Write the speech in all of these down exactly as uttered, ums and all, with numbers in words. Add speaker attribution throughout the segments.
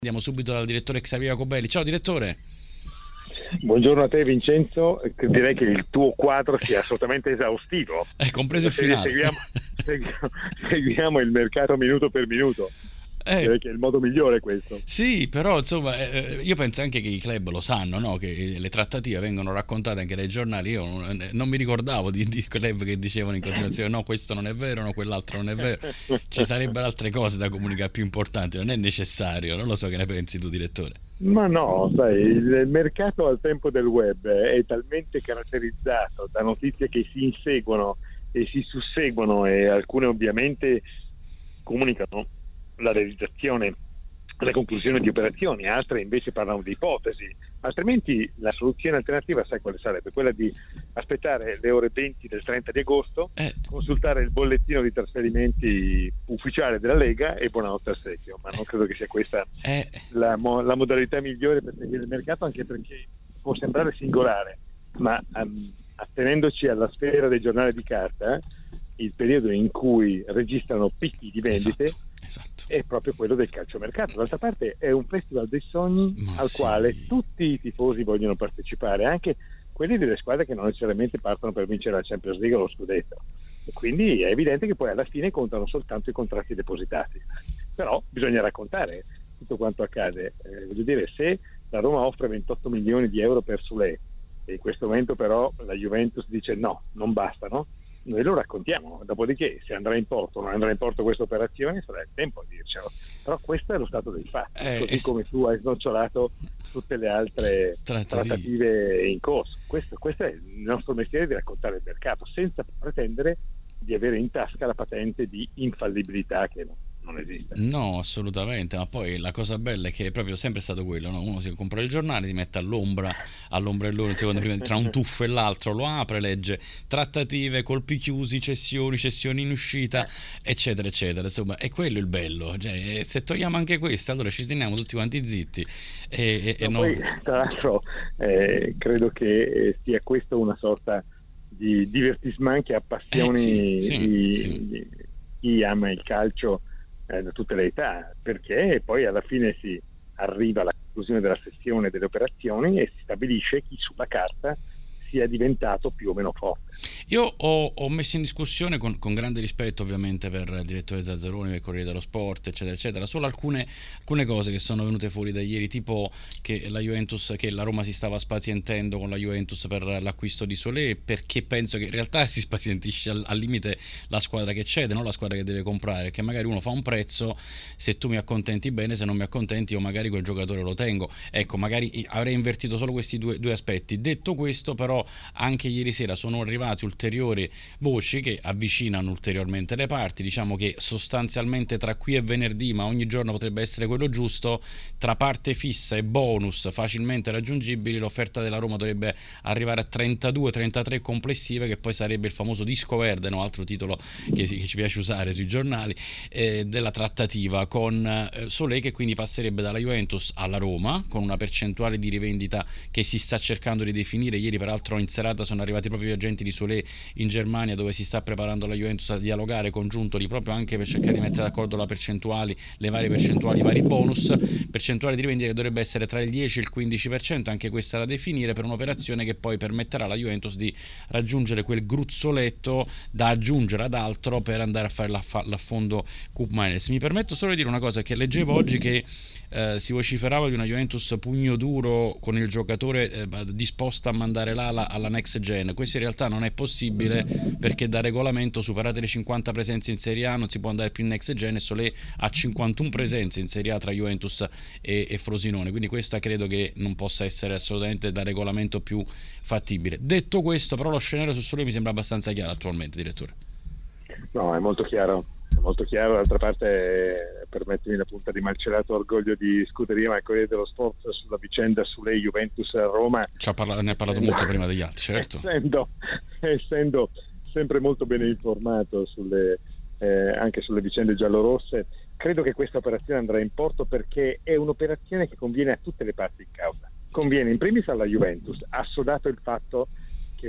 Speaker 1: Andiamo subito dal direttore Xavier Jacobelli. Ciao direttore.
Speaker 2: Buongiorno a te Vincenzo, direi che il tuo quadro sia assolutamente esaustivo.
Speaker 1: Eh, compreso il finale.
Speaker 2: Seguiamo, seguiamo, seguiamo il mercato minuto per minuto.
Speaker 1: Eh,
Speaker 2: Direi che è il modo migliore questo.
Speaker 1: sì, però insomma eh, io penso anche che i club lo sanno, no? Che le trattative vengono raccontate anche dai giornali. Io non, non mi ricordavo di, di club che dicevano in continuazione no, questo non è vero, no, quell'altro non è vero. Ci sarebbero altre cose da comunicare più importanti, non è necessario. Non lo so, che ne pensi tu direttore?
Speaker 2: Ma no, sai, il mercato al tempo del web è talmente caratterizzato da notizie che si inseguono e si susseguono, e alcune ovviamente comunicano la realizzazione, la conclusione di operazioni, altre invece parlano di ipotesi. Altrimenti la soluzione alternativa sai quale sarebbe? Quella di aspettare le ore venti del trenta di agosto,
Speaker 1: Eh.
Speaker 2: consultare il bollettino di trasferimenti ufficiale della Lega e buonanotte al secchio. Ma non credo che sia questa
Speaker 1: Eh.
Speaker 2: la, mo- la modalità migliore per seguire il mercato, anche perché può sembrare singolare, ma um, attenendoci alla sfera dei giornali di carta, il periodo in cui registrano picchi di vendite
Speaker 1: Esatto. Esatto.
Speaker 2: è proprio quello del calciomercato. D'altra parte è un festival dei sogni
Speaker 1: Ma
Speaker 2: al
Speaker 1: sì.
Speaker 2: quale tutti i tifosi vogliono partecipare, anche quelli delle squadre che non necessariamente partono per vincere la Champions League o lo scudetto, e quindi è evidente che poi alla fine contano soltanto i contratti depositati. Però bisogna raccontare tutto quanto accade. Eh, voglio dire, se la Roma offre ventotto milioni di euro per Soulé e in questo momento però la Juventus dice no, non bastano, noi lo raccontiamo, dopodiché se andrà in porto o non andrà in porto questa operazione sarà il tempo a dircelo, però questo è lo stato dei fatti,
Speaker 1: Eh,
Speaker 2: così
Speaker 1: es-
Speaker 2: come tu hai snocciolato tutte le altre
Speaker 1: Trattative.
Speaker 2: trattative in corso. Questo, questo è il nostro mestiere, di raccontare il mercato senza pretendere di avere in tasca la patente di infallibilità che non, non esiste.
Speaker 1: No, assolutamente, ma poi la cosa bella è che è proprio sempre stato quello, no? Uno si compra il giornale, si mette all'ombra, all'ombrellone, un secondo prima, tra un tuffo e l'altro, lo apre, legge trattative, colpi chiusi, cessioni, cessioni in uscita, eccetera, eccetera. Insomma, è quello il bello. Cioè, se togliamo anche questo, allora ci teniamo tutti quanti zitti. E, e, e
Speaker 2: No,
Speaker 1: no.
Speaker 2: poi, tra l'altro, eh, credo che eh, sia questo una sorta di divertissement che appassioni
Speaker 1: Eh, sì, sì,
Speaker 2: i-
Speaker 1: sì.
Speaker 2: i- chi ama il calcio eh, da tutte le età, perché poi alla fine si arriva alla conclusione della sessione delle operazioni e si stabilisce chi sulla carta sia diventato più o meno forte.
Speaker 1: Io ho, ho messo in discussione con, con grande rispetto ovviamente per il direttore Zazzaroni, per il Corriere dello Sport, eccetera, eccetera, solo alcune, alcune cose che sono venute fuori da ieri, tipo che la Juventus, che la Roma si stava spazientendo con la Juventus per l'acquisto di Solé, perché penso che in realtà si spazientisce al, al limite la squadra che cede, non la squadra che deve comprare, che magari uno fa un prezzo, se tu mi accontenti bene, se non mi accontenti io magari quel giocatore lo tengo. Ecco, magari avrei invertito solo questi due, due aspetti. Detto questo, però anche ieri sera sono arrivati ulteriori voci che avvicinano ulteriormente le parti. Diciamo che sostanzialmente tra qui e venerdì, ma ogni giorno potrebbe essere quello giusto, tra parte fissa e bonus facilmente raggiungibili, l'offerta della Roma dovrebbe arrivare a trentadue trentatré complessive, che poi sarebbe il famoso disco verde, no? Altro titolo che, si, che ci piace usare sui giornali, eh, della trattativa con eh, Solé, che quindi passerebbe dalla Juventus alla Roma con una percentuale di rivendita che si sta cercando di definire. Ieri peraltro in serata sono arrivati proprio gli agenti di Solé in Germania, dove si sta preparando la Juventus a dialogare congiuntoli proprio anche per cercare di mettere d'accordo la percentuali, le varie percentuali, i vari bonus. Percentuale di rivendita che dovrebbe essere tra il dieci e il quindici per cento, anche questa da definire, per un'operazione che poi permetterà alla Juventus di raggiungere quel gruzzoletto da aggiungere ad altro per andare a fare l'aff- l'affondo Cup Miners. Mi permetto solo di dire una cosa, che leggevo oggi, che eh, si vociferava di una Juventus pugno duro con il giocatore eh, disposta a mandare l'ala alla next gen. Questo in realtà non è possibile, perché da regolamento, superate le cinquanta presenze in Serie A, non si può andare più in next gen, e Solé ha cinquantuno presenze in Serie A tra Juventus e, e Frosinone, quindi questa credo che non possa essere assolutamente da regolamento più fattibile. Detto questo, però, lo scenario su Solé mi sembra abbastanza chiaro attualmente, direttore.
Speaker 2: No, è molto chiaro, è molto chiaro. D'altra parte, eh, permettimi la punta di malcelato orgoglio di Scuderia, ma il Corriere dello Sport sulla vicenda Soulé, Juventus a Roma
Speaker 1: Ci ha parla- ne ha parlato molto prima degli altri, certo.
Speaker 2: Essendo, essendo sempre molto bene informato sulle, eh, anche sulle vicende giallorosse, credo che questa operazione andrà in porto, perché è un'operazione che conviene a tutte le parti in causa. Conviene in primis alla Juventus, assodato il fatto che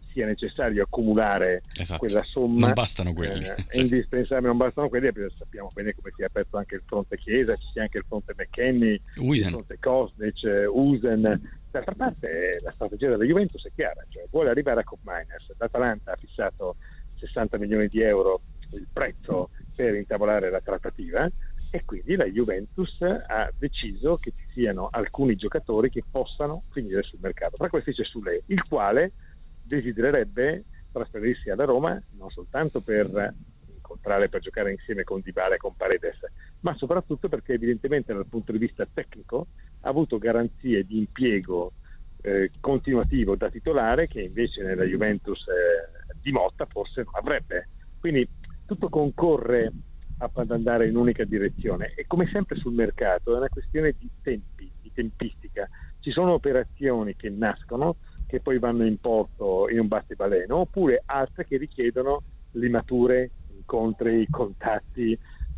Speaker 2: sia necessario accumulare
Speaker 1: esatto.
Speaker 2: quella somma.
Speaker 1: Non bastano quelli.
Speaker 2: Eh,
Speaker 1: certo.
Speaker 2: indispensabile, non bastano quelli, perché sappiamo bene come si è aperto anche il fronte Chiesa, ci sia anche il fronte McKennie,
Speaker 1: Uisen.
Speaker 2: il fronte Kostic, Usen. D'altra parte la strategia della Juventus è chiara, cioè vuole arrivare a Koop Meiners. L'Atalanta ha fissato sessanta milioni di euro il prezzo per intavolare la trattativa, e quindi la Juventus ha deciso che ci siano alcuni giocatori che possano finire sul mercato. Tra questi c'è Soulé, il quale desidererebbe trasferirsi alla Roma non soltanto per incontrare, per giocare insieme con Dybala e con Paredes, ma soprattutto perché evidentemente dal punto di vista tecnico ha avuto garanzie di impiego eh, continuativo da titolare che invece nella Juventus eh, di Motta forse non avrebbe. Quindi tutto concorre ad andare in un'unica direzione, e come sempre sul mercato è una questione di tempi, di tempistica. Ci sono operazioni che nascono, che poi vanno in porto in un battibaleno, oppure altre che richiedono limature, incontri, contatti,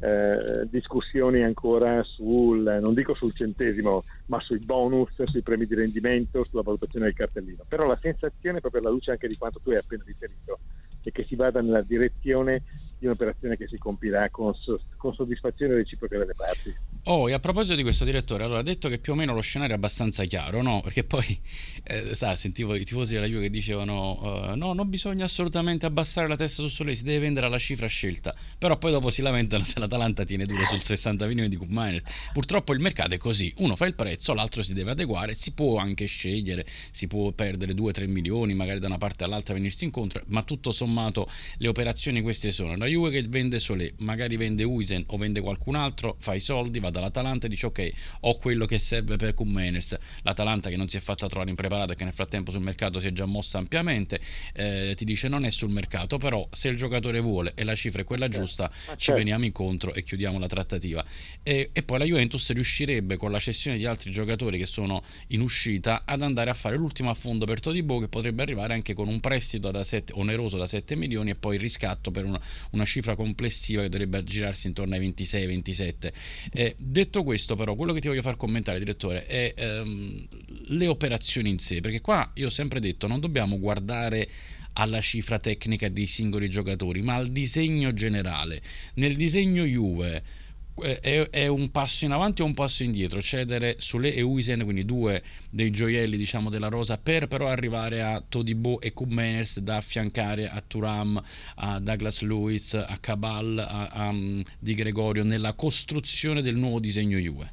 Speaker 2: eh, discussioni ancora sul, non dico sul centesimo, ma sui bonus, sui premi di rendimento, sulla valutazione del cartellino. Però la sensazione, proprio alla luce anche di quanto tu hai appena riferito, è che si vada nella direzione di un'operazione che si compirà con, con soddisfazione reciproca delle parti.
Speaker 1: Oh, e a proposito di questo, direttore, allora ha detto che più o meno lo scenario è abbastanza chiaro, no? Perché poi, eh, sa, sentivo i tifosi della Juve che dicevano uh, no, non bisogna assolutamente abbassare la testa su Soulé, si deve vendere alla cifra scelta, però poi dopo si lamentano se l'Atalanta tiene duro sul sessanta milioni di Koop Meiners. Purtroppo il mercato è così, uno fa il prezzo, l'altro si deve adeguare, si può anche scegliere, si può perdere due tre milioni, magari da una parte all'altra venirsi incontro, ma tutto sommato le operazioni queste sono: la Juve che vende Soulé, magari vende Uisen o vende qualcun altro, fa i soldi, va dall'Atalanta e dice ok, ho quello che serve per Koop Meiners. L'Atalanta, che non si è fatta trovare impreparata e che nel frattempo sul mercato si è già mossa ampiamente, eh, ti dice non è sul mercato, però se il giocatore vuole e la cifra è quella giusta,
Speaker 2: certo.
Speaker 1: ci veniamo incontro e chiudiamo la trattativa. E, e poi la Juventus riuscirebbe, con la cessione di altri giocatori che sono in uscita, ad andare a fare l'ultimo affondo per Todibo, che potrebbe arrivare anche con un prestito da sette, oneroso da sette milioni, e poi il riscatto per una, una cifra complessiva che dovrebbe aggirarsi intorno ai ventisei ventisette. Eh, detto questo, però, quello che ti voglio far commentare, direttore, è ehm, le operazioni in sé, perché qua io ho sempre detto non dobbiamo guardare alla cifra tecnica dei singoli giocatori, ma al disegno generale. Nel disegno Juve È, è un passo in avanti o un passo indietro cedere Soulé e Uisen, quindi due dei gioielli, diciamo, della rosa, per però arrivare a Todibo e Koop Meiners da affiancare a Thuram, a Douglas Luiz, a Cabal, a, a Di Gregorio nella costruzione del nuovo disegno Juve?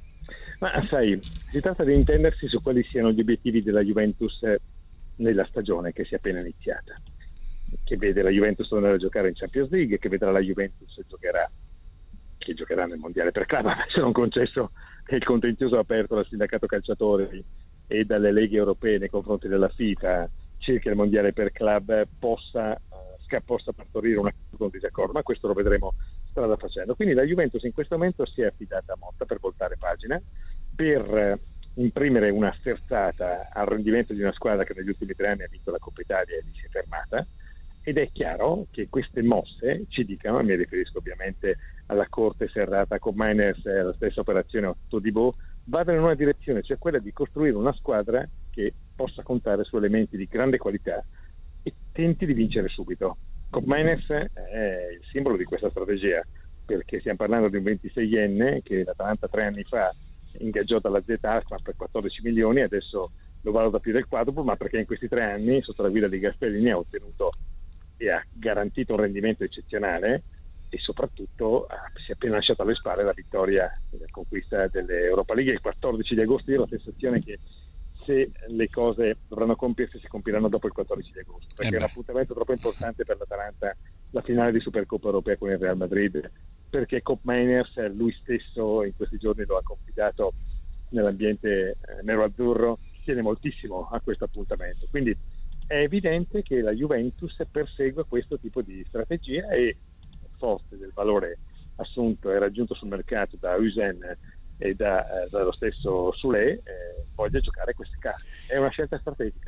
Speaker 2: Ma sai, si tratta di intendersi su quali siano gli obiettivi della Juventus nella stagione che si è appena iniziata, che vede la Juventus tornare a giocare in Champions League, che vedrà la Juventus giocherà che giocherà nel mondiale per club, se non concesso che il contenzioso aperto dal sindacato calciatori e dalle leghe europee nei confronti della FIFA circa il mondiale per club possa, uh, possa partorire una un disaccordo, ma questo lo vedremo strada facendo. Quindi la Juventus in questo momento si è affidata a Motta per voltare pagina, per uh, imprimere una sterzata al rendimento di una squadra che negli ultimi tre anni ha vinto la Coppa Italia e si è fermata. Ed è chiaro che queste mosse ci dicano, mi riferisco ovviamente alla corte serrata Koop Meiners e alla stessa operazione a Todibo, vadano in una direzione, cioè quella di costruire una squadra che possa contare su elementi di grande qualità e tenti di vincere subito. Koop Meiners è il simbolo di questa strategia, perché stiamo parlando di un ventiseienne che l'Atalanta tre anni fa ingaggiò dalla Z Alkmaar per quattordici milioni, adesso lo valuta più del quadruplo, ma perché in questi tre anni sotto la guida di Gasperini ha ottenuto e ha garantito un rendimento eccezionale, e soprattutto ah, si è appena lasciato alle spalle la vittoria della conquista dell'Europa League il quattordici di agosto. Io ho la sensazione che se le cose dovranno compiersi si compiranno dopo il quattordici di agosto, perché
Speaker 1: eh
Speaker 2: è un appuntamento troppo importante per l'Atalanta, la finale di Supercoppa Europea con il Real Madrid, perché Koop Meiners lui stesso in questi giorni lo ha confidato nell'ambiente eh, nero-azzurro, tiene moltissimo a questo appuntamento. Quindi è evidente che la Juventus persegue questo tipo di strategia, e forte del valore assunto e raggiunto sul mercato da Uisen e da, eh, dallo stesso Soulé, eh, voglia giocare queste carte. È una scelta strategica.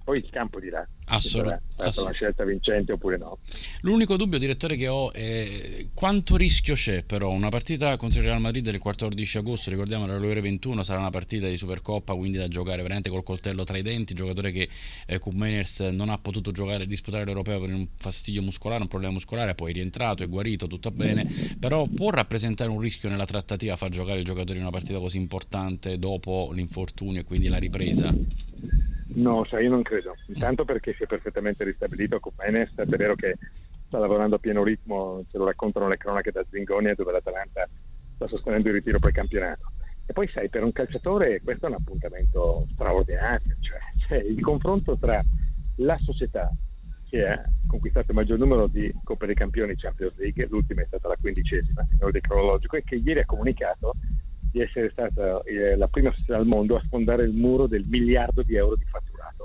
Speaker 2: poi il campo dirà
Speaker 1: Assolut-
Speaker 2: se sarà stata una scelta vincente oppure no.
Speaker 1: L'unico dubbio, direttore, che ho è quanto rischio c'è però una partita contro il Real Madrid il quattordici agosto, ricordiamo alle ore ventuno, sarà una partita di Supercoppa, quindi da giocare veramente col coltello tra i denti, giocatore che eh, Koopmeiners non ha potuto giocare disputare l'Europeo per un fastidio muscolare, un problema muscolare, poi è rientrato, è guarito, tutto bene, però può rappresentare un rischio nella trattativa far giocare i giocatori in una partita così importante dopo l'infortunio e quindi la ripresa?
Speaker 2: No, sai, io non credo. Intanto perché si è perfettamente ristabilito con Menes, è vero che sta lavorando a pieno ritmo, ce lo raccontano le cronache da Zingonia, dove l'Atalanta sta sostenendo il ritiro pre-campionato. E poi sai, per un calciatore questo è un appuntamento straordinario, cioè, cioè il confronto tra la società che ha conquistato il maggior numero di Coppe dei Campioni Champions League, l'ultima è stata la quindicesima in ordine cronologico, e che ieri ha comunicato di essere stata eh, la prima società al mondo a sfondare il muro del miliardo di euro di fatturato,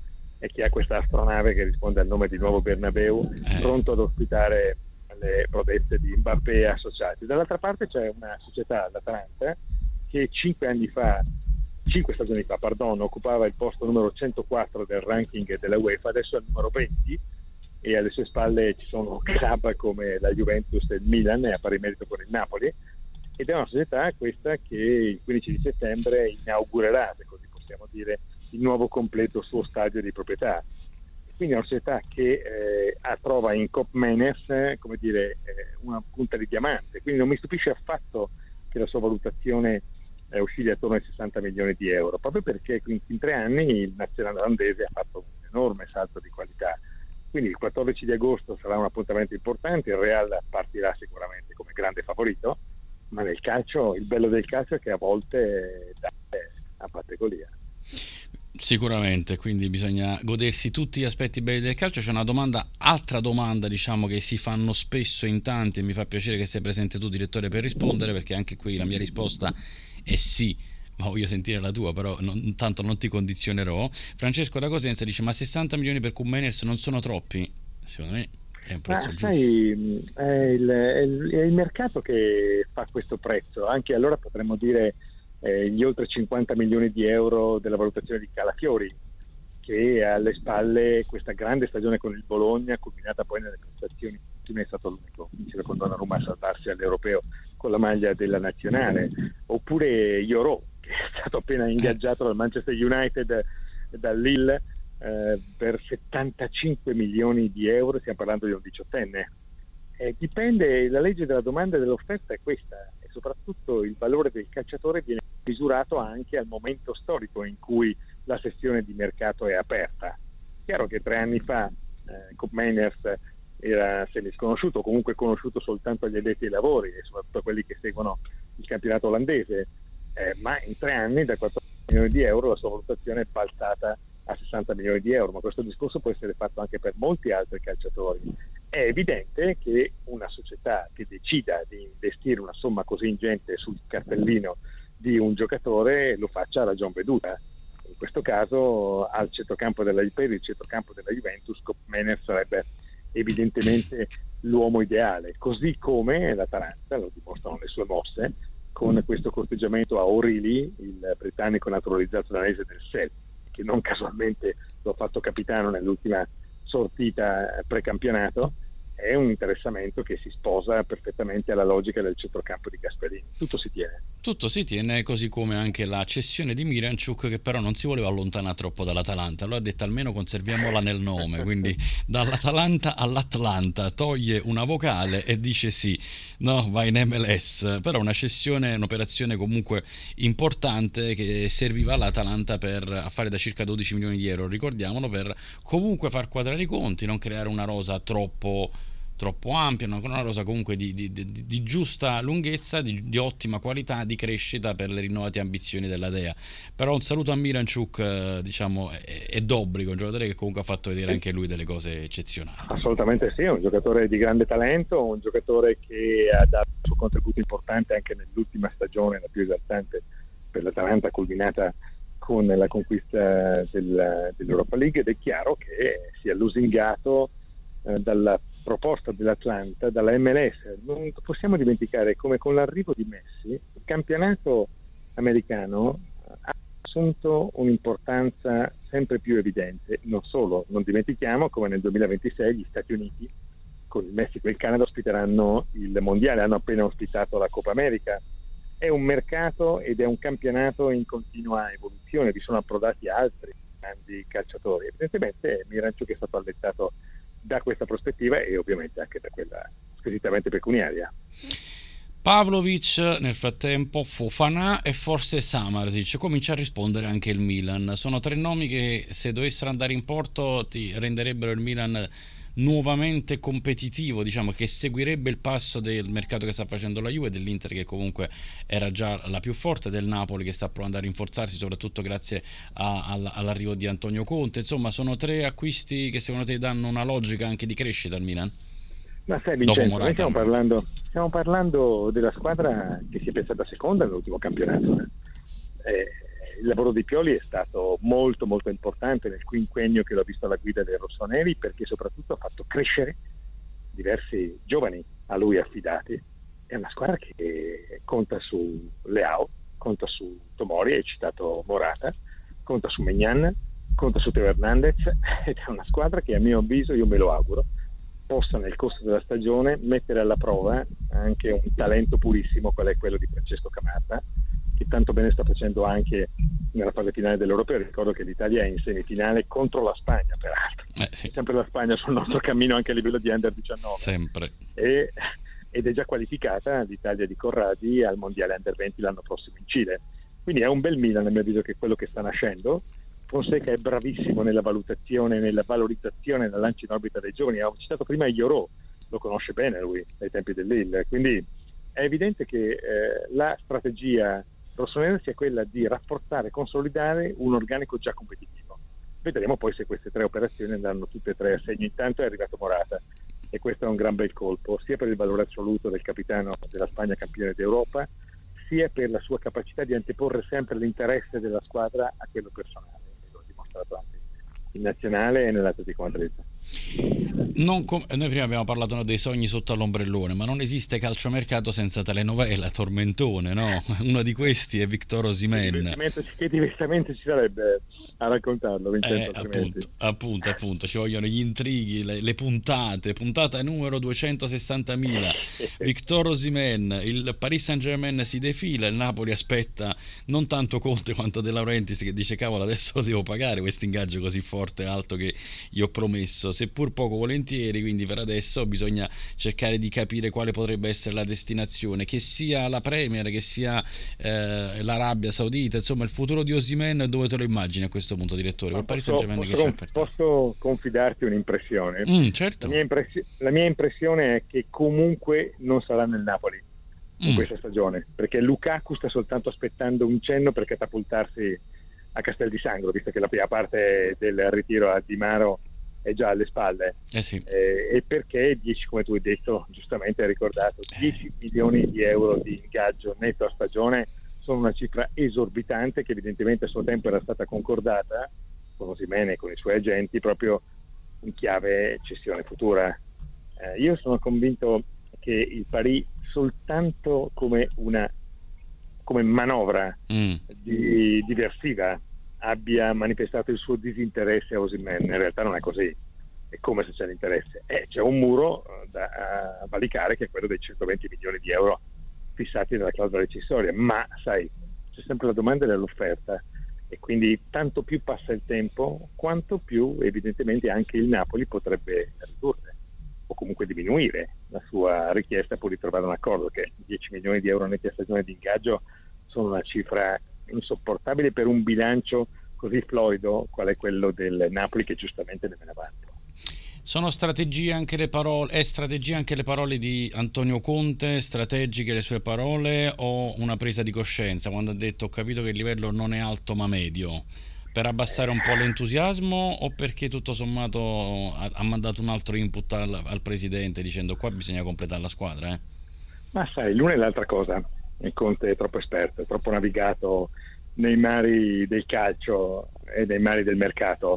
Speaker 2: e che ha questa astronave che risponde al nome di nuovo Bernabeu,
Speaker 1: eh.
Speaker 2: pronto ad ospitare le prodezze di Mbappé e associati. Dall'altra parte c'è una società, l'Atalanta, che cinque anni fa cinque stagioni fa, pardon, occupava il posto numero centoquattro del ranking della UEFA, adesso è il numero venti, e alle sue spalle ci sono club come la Juventus e il Milan, e a pari merito con il Napoli. Ed è una società questa che il quindici di settembre inaugurerà, se così possiamo dire, il nuovo completo suo stadio di proprietà. Quindi è una società che eh, trova in Koopmeiners eh, come dire, eh, una punta di diamante, quindi non mi stupisce affatto che la sua valutazione eh, oscilli attorno ai sessanta milioni di euro, proprio perché in, in tre anni il nazionale olandese ha fatto un enorme salto di qualità. Quindi il quattordici di agosto sarà un appuntamento importante, il Real partirà sicuramente come grande favorito, ma nel calcio, il bello del calcio è che a volte dà a battegolia.
Speaker 1: Sicuramente, quindi bisogna godersi tutti gli aspetti belli del calcio. C'è una domanda, altra domanda diciamo che si fanno spesso in tanti, e mi fa piacere che sia presente tu, direttore, per rispondere, perché anche qui la mia risposta è sì, ma voglio sentire la tua, però non, tanto non ti condizionerò. Francesco da Cosenza dice: ma sessanta milioni per Koopmeiners non sono troppi? Secondo me è un prezzo
Speaker 2: Ma
Speaker 1: giusto.
Speaker 2: sai, è il, è, il, è il mercato che fa questo prezzo. Anche allora potremmo dire eh, gli oltre cinquanta milioni di euro della valutazione di Calafiori, che ha alle spalle questa grande stagione con il Bologna, culminata poi nelle prestazioni. È stato l'unico, insieme con Donnarumma, a salvarsi all'europeo con la maglia della nazionale. Oppure Iorò, che è stato appena ingaggiato dal Manchester United, dal Lille, eh, per settantacinque milioni di euro. Stiamo parlando di un diciottenne. Eh, dipende, la legge della domanda e dell'offerta è questa, e soprattutto il valore del calciatore viene misurato anche al momento storico in cui la sessione di mercato è aperta. Chiaro che tre anni fa eh, Koopmeiners era semisconosciuto, comunque conosciuto soltanto agli addetti ai lavori e soprattutto a quelli che seguono il campionato olandese, eh, ma in tre anni da quattordici milioni di euro la sua valutazione è balzata a sessanta milioni di euro, ma questo discorso può essere fatto anche per molti altri calciatori. È evidente che una società che decida di investire una somma così ingente sul cartellino di un giocatore lo faccia a ragion veduta. In questo caso al centrocampo della, per il centrocampo della Juventus Koopmeiners sarebbe evidentemente l'uomo ideale, così come l'Atalanta, lo dimostrano le sue mosse, con questo corteggiamento a O'Reilly, il britannico naturalizzato danese del Celtic, che non casualmente lo ha fatto capitano nell'ultima sortita precampionato. È un interessamento che si sposa perfettamente alla logica del centrocampo di Gasperini. Tutto si tiene.
Speaker 1: Tutto si tiene, così come anche la cessione di Miranchuk, che però non si voleva allontanare troppo dall'Atalanta. Allora ha detto almeno conserviamola nel nome, quindi dall'Atalanta all'Atlanta toglie una vocale e dice sì, no, va in M L S. Però una cessione, un'operazione comunque importante che serviva all'Atalanta per a fare da circa dodici milioni di euro, ricordiamolo, per comunque far quadrare i conti, non creare una rosa troppo troppo ampia, una rosa comunque di, di, di, di giusta lunghezza, di, di ottima qualità, di crescita per le rinnovate ambizioni della Dea. Però un saluto a Miranchuk, eh, diciamo, è, è d'obbligo, un giocatore che comunque ha fatto vedere anche lui delle cose eccezionali.
Speaker 2: Assolutamente sì, è un giocatore di grande talento, un giocatore che ha dato il suo contributo importante anche nell'ultima stagione, la più esaltante per l'Atalanta, culminata con la conquista del, dell'Europa League, ed è chiaro che si è lusingato eh, dalla proposta dell'Atlanta, dalla M L S. Non possiamo dimenticare come con l'arrivo di Messi il campionato americano ha assunto un'importanza sempre più evidente. Non solo, non dimentichiamo come nel duemilaventisei gli Stati Uniti con il Messico e il Canada ospiteranno il mondiale, hanno appena ospitato la Coppa America. È un mercato ed è un campionato in continua evoluzione, vi sono approdati altri grandi calciatori. Evidentemente Miranchuk è stato allettato da questa prospettiva e ovviamente anche da quella squisitamente pecuniaria.
Speaker 1: Pavlovic, nel frattempo Fofana e forse Samardzic, comincia a rispondere anche il Milan. Sono tre nomi che, se dovessero andare in porto, ti renderebbero il Milan nuovamente competitivo, diciamo, che seguirebbe il passo del mercato che sta facendo la Juve, dell'Inter che comunque era già la più forte, del Napoli che sta provando a rinforzarsi soprattutto grazie a, a, all'arrivo di Antonio Conte. Insomma, sono tre acquisti che secondo te danno una logica anche di crescita al Milan?
Speaker 2: Ma sai Vincenzo, noi stiamo parlando, stiamo parlando della squadra che si è pensata seconda nell'ultimo campionato. Eh, il lavoro di Pioli è stato molto molto importante nel quinquennio che l'ho visto alla guida dei rossoneri, perché soprattutto ha fatto crescere diversi giovani a lui affidati. È una squadra che conta su Leao, conta su Tomori, hai citato Morata, conta su Maignan, conta su Teo Hernandez, ed è una squadra che a mio avviso, io me lo auguro, possa nel corso della stagione mettere alla prova anche un talento purissimo qual è quello di Francesco Camarda, che tanto bene sta facendo anche nella fase finale dell'Europeo. Ricordo che l'Italia è in semifinale contro la Spagna, peraltro.
Speaker 1: Eh, sì.
Speaker 2: Sempre la Spagna sul nostro cammino anche a livello di under diciannove.
Speaker 1: Sempre.
Speaker 2: E, ed è già qualificata l'Italia di Corradi al Mondiale under venti l'anno prossimo in Cile. Quindi è un bel Milan, a mio avviso, che è quello che sta nascendo. Fonseca è bravissimo nella valutazione, nella valorizzazione, nella lancia in orbita dei giovani. Ho citato prima Iorò, lo conosce bene lui dai tempi dell'Lille. Quindi è evidente che eh, la strategia rossonera sia quella di rafforzare e consolidare un organico già competitivo. Vedremo poi se queste tre operazioni andranno tutte e tre a segno. Intanto è arrivato Morata e questo è un gran bel colpo, sia per il valore assoluto del capitano della Spagna campione d'Europa, sia per la sua capacità di anteporre sempre l'interesse della squadra a quello personale. E lo ha dimostrato anche in nazionale e nell'Atletico Madrid.
Speaker 1: Non com- noi prima abbiamo parlato dei sogni sotto all'ombrellone, ma non esiste calciomercato senza telenovela, tormentone, no? Uno di questi è Victor Osimhen.
Speaker 2: Che diversamente ci sarebbe a raccontarlo, Vincenzo,
Speaker 1: eh, appunto, appunto, appunto, ci vogliono gli intrighi, le, le puntate, puntata numero duecentosessantamila. Victor Osimhen, il Paris Saint-Germain si defila, il Napoli aspetta non tanto Conte quanto De Laurentiis che dice cavolo adesso lo devo pagare questo ingaggio così forte e alto che gli ho promesso, seppur poco volentieri, quindi per adesso bisogna cercare di capire quale potrebbe essere la destinazione, che sia la Premier, che sia eh, l'Arabia Saudita, insomma il futuro di Osimhen dove te lo immagini a questo punto, direttore?
Speaker 2: Posso, Paris Saint-Germain posso, che c'è posso confidarti un'impressione?
Speaker 1: Mm, certo.
Speaker 2: La mia, impressio- la mia impressione è che comunque non sarà nel Napoli in mm. questa stagione, perché Lukaku sta soltanto aspettando un cenno per catapultarsi a Castel di Sangro, visto che la prima parte del ritiro a Di Maro è già alle spalle,
Speaker 1: eh sì.
Speaker 2: eh, e perché dieci, come tu hai detto, giustamente hai ricordato, dieci milioni di euro di ingaggio netto a stagione sono una cifra esorbitante che evidentemente a suo tempo era stata concordata con Osimhen e con i suoi agenti proprio in chiave cessione futura. Eh, io sono convinto che il Paris soltanto come una come manovra mm. di, diversiva abbia manifestato il suo disinteresse a Osimhen. In realtà non è così, è come se c'è l'interesse. Eh, c'è un muro da a valicare che è quello dei centoventi milioni di euro fissati nella clausola recessoria, ma sai, c'è sempre la domanda dell'offerta e quindi tanto più passa il tempo quanto più evidentemente anche il Napoli potrebbe ridurre o comunque diminuire la sua richiesta pur di trovare un accordo, che dieci milioni di euro netti a stagione di ingaggio sono una cifra insopportabile per un bilancio così fluido qual è quello del Napoli, che giustamente deve avanti.
Speaker 1: Sono strategie anche le parole, è strategia anche le parole di Antonio Conte, strategiche le sue parole o una presa di coscienza quando ha detto ho capito che il livello non è alto ma medio, per abbassare un po' l'entusiasmo o perché tutto sommato ha, ha mandato un altro input al, al presidente dicendo qua bisogna completare la squadra? Eh?
Speaker 2: Ma sai, l'una e l'altra cosa, il Conte è troppo esperto, è troppo navigato nei mari del calcio e nei mari del mercato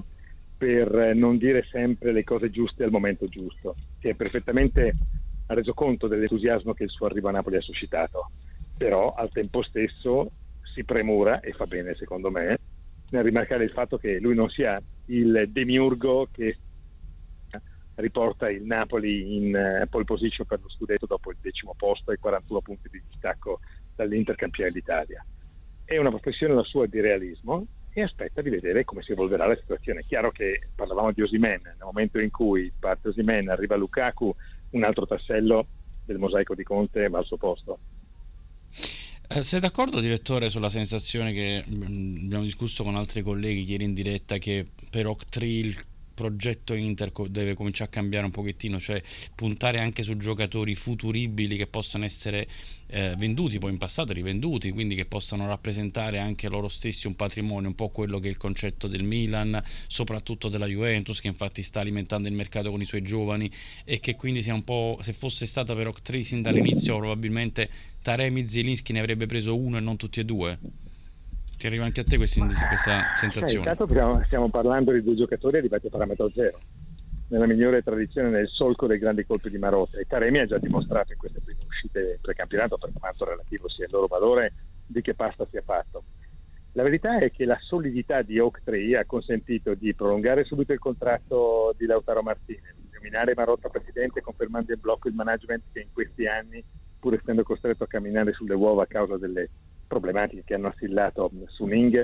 Speaker 2: per non dire sempre le cose giuste al momento giusto. Si è perfettamente reso conto dell'entusiasmo che il suo arrivo a Napoli ha suscitato, però al tempo stesso si premura, e fa bene secondo me, nel rimarcare il fatto che lui non sia il demiurgo che riporta il Napoli in pole position per lo scudetto dopo il decimo posto e quarantuno punti di distacco dall'Inter campione d'Italia. È una professione la sua di realismo e aspetta di vedere come si evolverà la situazione. È chiaro che parlavamo di Osimhen, nel momento in cui parte Osimhen, arriva Lukaku, un altro tassello del mosaico di Conte va al suo posto.
Speaker 1: Eh, sei d'accordo, direttore, sulla sensazione che mh, abbiamo discusso con altri colleghi ieri in diretta, che per Octree il progetto Inter deve cominciare a cambiare un pochettino, cioè puntare anche su giocatori futuribili che possono essere eh, venduti, poi in passato rivenduti, quindi che possano rappresentare anche loro stessi un patrimonio, un po' quello che è il concetto del Milan, soprattutto della Juventus, che infatti sta alimentando il mercato con i suoi giovani, e che quindi sia un po', se fosse stata per Octree sin dall'inizio, probabilmente Taremi e Zielinski ne avrebbe preso uno e non tutti e due. Ti arriva anche a te questa, questa sensazione?
Speaker 2: Eh, intanto stiamo, stiamo parlando di due giocatori arrivati a parametro zero, nella migliore tradizione, nel solco dei grandi colpi di Marotta, e Taremi ha già dimostrato in queste prime uscite precampionato, per quanto relativo sia il loro valore, di che pasta sia fatto. La verità è che la solidità di Octree ha consentito di prolungare subito il contratto di Lautaro Martinez, di nominare Marotta presidente, confermando in blocco il management che in questi anni, pur essendo costretto a camminare sulle uova a causa delle problematiche che hanno assillato su Ning,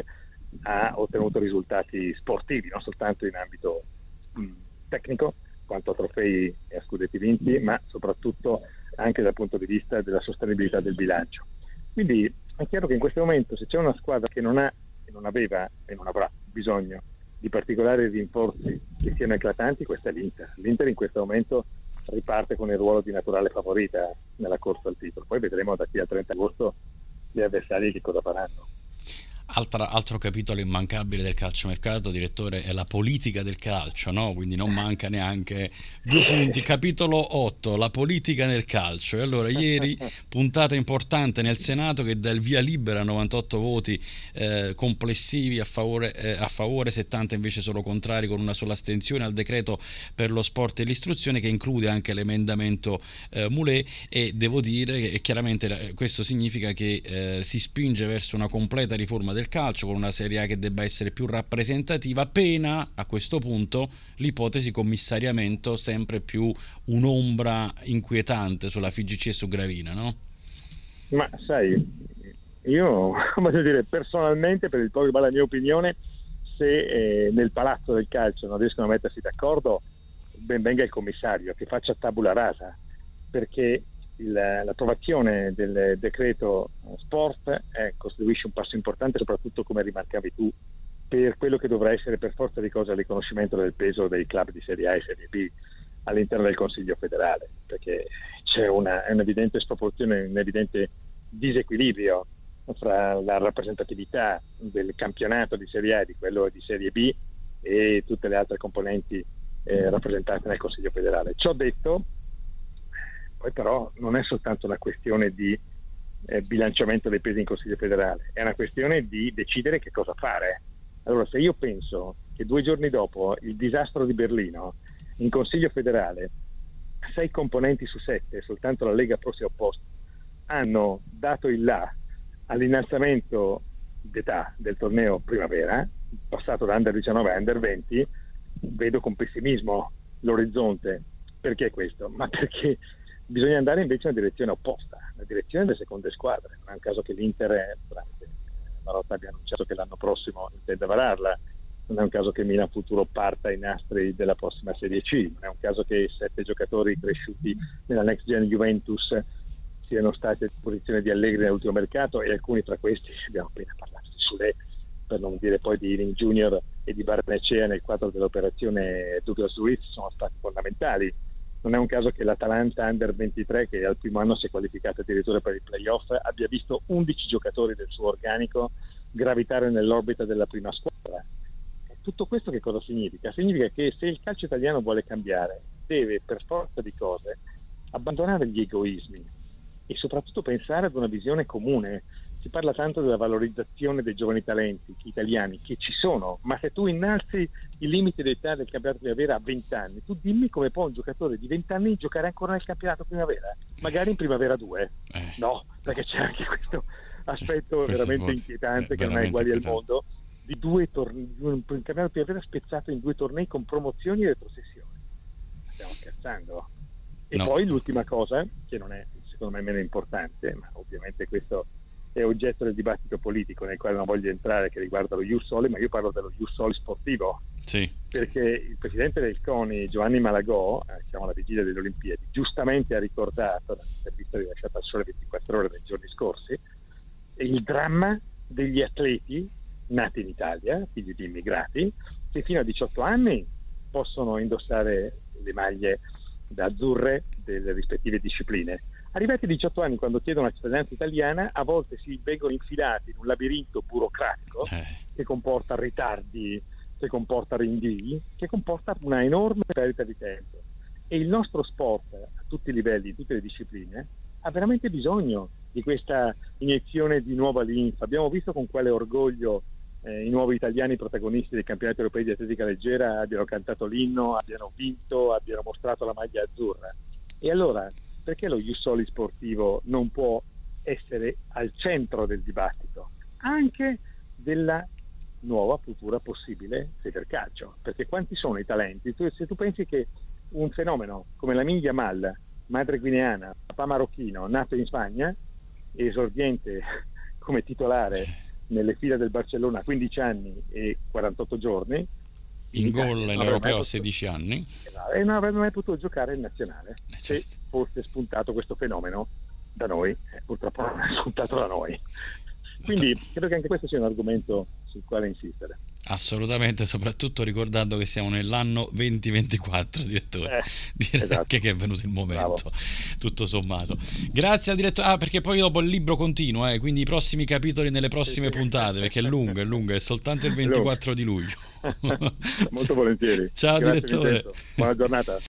Speaker 2: ha ottenuto risultati sportivi, non soltanto in ambito mh, tecnico, quanto a trofei e a scudetti vinti, ma soprattutto anche dal punto di vista della sostenibilità del bilancio. Quindi è chiaro che in questo momento, se c'è una squadra che non ha, che non aveva e non avrà bisogno di particolari rinforzi che siano eclatanti, questa è l'Inter. L'Inter in questo momento riparte con il ruolo di naturale favorita nella corsa al titolo. Poi vedremo da qui al trenta agosto gli avversari che cosa faranno.
Speaker 1: Altra, altro capitolo immancabile del calciomercato, direttore, è la politica del calcio, no? Quindi non manca neanche due punti. Capitolo otto, la politica nel calcio. E allora ieri puntata importante nel Senato che dà il via libera a novantotto voti eh, complessivi a favore, eh, a favore, settanta invece solo contrari, con una sola astensione al decreto per lo sport e l'istruzione, che include anche l'emendamento eh, Moulet, e devo dire che chiaramente questo significa che eh, si spinge verso una completa riforma del calcio, con una Serie A che debba essere più rappresentativa, pena a questo punto l'ipotesi commissariamento, sempre più un'ombra inquietante sulla F I G C e su Gravina, no?
Speaker 2: Ma sai, io voglio dire, personalmente, per il poco che va la mia opinione, se eh, nel palazzo del calcio non riescono a mettersi d'accordo, ben venga il commissario che faccia tabula rasa, perché Il, l'approvazione del decreto sport eh, costituisce un passo importante, soprattutto, come rimarcavi tu, per quello che dovrà essere per forza di cose il riconoscimento del peso dei club di Serie A e Serie B all'interno del Consiglio federale, perché c'è una, un'evidente sproporzione, un evidente disequilibrio fra la rappresentatività del campionato di Serie A e di quello di Serie B e tutte le altre componenti eh, rappresentate nel Consiglio federale. Ciò detto, poi però non è soltanto una questione di eh, bilanciamento dei pesi in Consiglio federale, è una questione di decidere che cosa fare. Allora, se io penso che due giorni dopo il disastro di Berlino, in Consiglio federale, sei componenti su sette, soltanto la Lega Pro si è opposta, hanno dato il là all'innalzamento d'età del torneo primavera, passato da under diciannove a under venti, vedo con pessimismo l'orizzonte. Perché questo? Ma perché bisogna andare invece in una direzione opposta, la direzione delle seconde squadre. Non è un caso che l'Inter, tramite Marotta, abbia annunciato che l'anno prossimo intende vararla, non è un caso che Milan Futuro parta ai nastri della prossima Serie C, non è un caso che sette giocatori cresciuti nella next gen Juventus siano stati a disposizione di Allegri nell'ultimo mercato, e alcuni tra questi, abbiamo appena parlato di Sule, per non dire poi di Ealing Junior e di Barnecea nel quadro dell'operazione Douglas Luiz, sono stati fondamentali. Non è un caso che l'Atalanta under ventitré, che al primo anno si è qualificata addirittura per i playoff, abbia visto undici giocatori del suo organico gravitare nell'orbita della prima squadra. Tutto questo che cosa significa? Significa che se il calcio italiano vuole cambiare, deve per forza di cose abbandonare gli egoismi e soprattutto pensare ad una visione comune. Si parla tanto della valorizzazione dei giovani talenti italiani, che ci sono, ma se tu innalzi il limite d'età del campionato primavera a venti anni, tu dimmi come può un giocatore di venti anni giocare ancora nel campionato primavera, magari in primavera due. No, perché c'è anche questo aspetto
Speaker 1: questo
Speaker 2: veramente
Speaker 1: voto.
Speaker 2: inquietante,
Speaker 1: eh,
Speaker 2: che non ha uguali al mondo, di di due tornei, di un campionato primavera spezzato in due tornei con promozioni e retrocessioni. Stiamo scherzando? E no. Poi l'ultima cosa, che non è secondo me meno importante, ma ovviamente questo è oggetto del dibattito politico nel quale non voglio entrare, che riguarda lo Ius Soli, ma io parlo dello Ius Soli sportivo.
Speaker 1: Sì,
Speaker 2: perché
Speaker 1: sì.
Speaker 2: Il presidente del CONI, Giovanni Malagò, eh, siamo alla vigilia delle Olimpiadi, giustamente ha ricordato nell'intervista rilasciata al Sole ventiquattro Ore nei giorni scorsi il dramma degli atleti nati in Italia, figli di immigrati, che fino a diciotto anni possono indossare le maglie da azzurre delle rispettive discipline. Arrivati a diciotto anni, quando chiedono la cittadinanza italiana, a volte si vengono infilati in un labirinto burocratico
Speaker 1: eh.
Speaker 2: che comporta ritardi, che comporta rinvii, che comporta una enorme perdita di tempo. E il nostro sport, a tutti i livelli, in tutte le discipline, ha veramente bisogno di questa iniezione di nuova linfa. Abbiamo visto con quale orgoglio eh, i nuovi italiani protagonisti dei campionati europei di atletica leggera abbiano cantato l'inno, abbiano vinto, abbiano mostrato la maglia azzurra. E allora, perché lo Ius Soli sportivo non può essere al centro del dibattito, anche della nuova futura possibile Federcalcio? Perché quanti sono i talenti? Tu, se tu pensi che un fenomeno come Lamine Yamal, madre guineana, papà marocchino, nato in Spagna, esordiente come titolare nelle file del Barcellona a quindici anni e quarantotto giorni,
Speaker 1: in gol all'Europeo a sedici anni,
Speaker 2: e non avrebbe mai potuto giocare in nazionale
Speaker 1: eh,
Speaker 2: se
Speaker 1: certo.
Speaker 2: fosse spuntato questo fenomeno da noi. Eh, purtroppo non è spuntato da noi, quindi credo che anche questo sia un argomento sul quale insistere.
Speaker 1: Assolutamente, soprattutto ricordando che siamo nell'anno venti ventiquattro, direttore.
Speaker 2: Eh,
Speaker 1: Direi
Speaker 2: esatto.
Speaker 1: anche che è venuto il momento. Bravo. Tutto sommato. Grazie al direttore. Ah, perché poi dopo il libro continua, eh, quindi i prossimi capitoli nelle prossime puntate, perché è lungo, è lungo, è soltanto il ventiquattro di luglio.
Speaker 2: Molto volentieri.
Speaker 1: Ciao. Grazie, direttore.
Speaker 2: Vincenzo. Buona giornata.